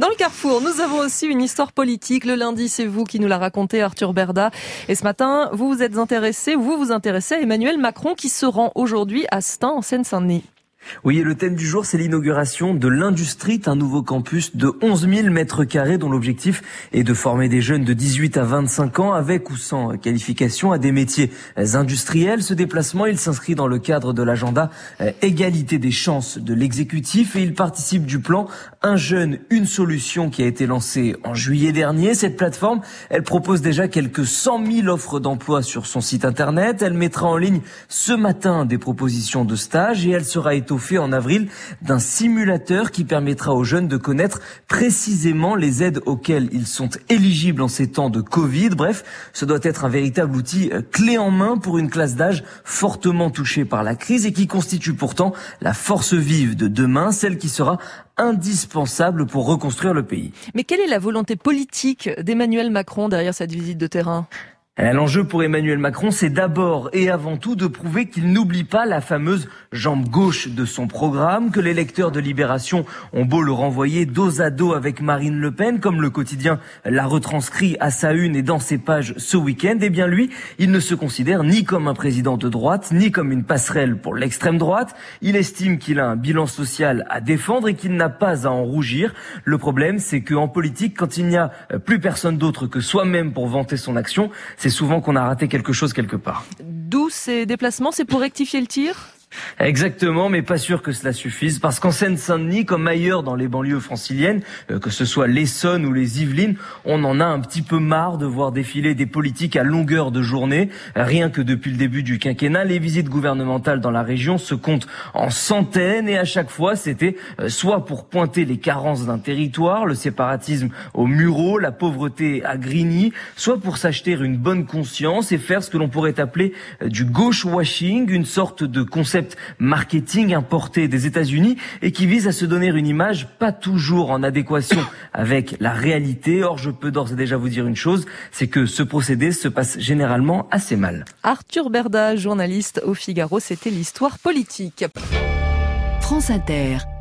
Dans le Carrefour, nous avons aussi une histoire politique. Le lundi, c'est vous qui nous l'a raconté, Arthur Berda. Et ce matin, vous vous intéressez à Emmanuel Macron qui se rend aujourd'hui à Stains, en Seine-Saint-Denis. Oui, et le thème du jour, c'est l'inauguration de l'Industrie, un nouveau campus de 11 000 mètres carrés dont l'objectif est de former des jeunes de 18 à 25 ans avec ou sans qualification à des métiers industriels. Ce déplacement, il s'inscrit dans le cadre de l'agenda égalité des chances de l'exécutif et il participe du plan Un jeune, une solution qui a été lancé en juillet dernier. Cette plateforme, elle propose déjà quelques 100 000 offres d'emploi sur son site internet. Elle mettra en ligne ce matin des propositions de stage et elle sera étoffée en avril d'un simulateur qui permettra aux jeunes de connaître précisément les aides auxquelles ils sont éligibles en ces temps de Covid. Bref, ce doit être un véritable outil clé en main pour une classe d'âge fortement touchée par la crise et qui constitue pourtant la force vive de demain, celle qui sera indispensable pour reconstruire le pays. Mais quelle est la volonté politique d'Emmanuel Macron derrière cette visite de terrain ? L'enjeu pour Emmanuel Macron, c'est d'abord et avant tout de prouver qu'il n'oublie pas la fameuse jambe gauche de son programme, que les lecteurs de Libération ont beau le renvoyer dos à dos avec Marine Le Pen, comme le quotidien l'a retranscrit à sa une et dans ses pages ce week-end. Eh bien lui, il ne se considère ni comme un président de droite, ni comme une passerelle pour l'extrême droite. Il estime qu'il a un bilan social à défendre et qu'il n'a pas à en rougir. Le problème, c'est qu'en politique, quand il n'y a plus personne d'autre que soi-même pour vanter son action, c'est souvent qu'on a raté quelque chose quelque part. D'où ces déplacements, c'est pour rectifier le tir ? Exactement, mais pas sûr que cela suffise, parce qu'en Seine-Saint-Denis, comme ailleurs dans les banlieues franciliennes, que ce soit l'Essonne ou les Yvelines, on en a un petit peu marre de voir défiler des politiques à longueur de journée. Rien que depuis le début du quinquennat, les visites gouvernementales dans la région se comptent en centaines et à chaque fois, c'était soit pour pointer les carences d'un territoire, le séparatisme au Mureaux, la pauvreté à Grigny, soit pour s'acheter une bonne conscience et faire ce que l'on pourrait appeler du gauche-washing, une sorte de concept marketing importé des États-Unis et qui vise à se donner une image pas toujours en adéquation avec la réalité. Or, je peux d'ores et déjà vous dire une chose, c'est que ce procédé se passe généralement assez mal. Arthur Berda, journaliste au Figaro, c'était l'histoire politique. France Inter.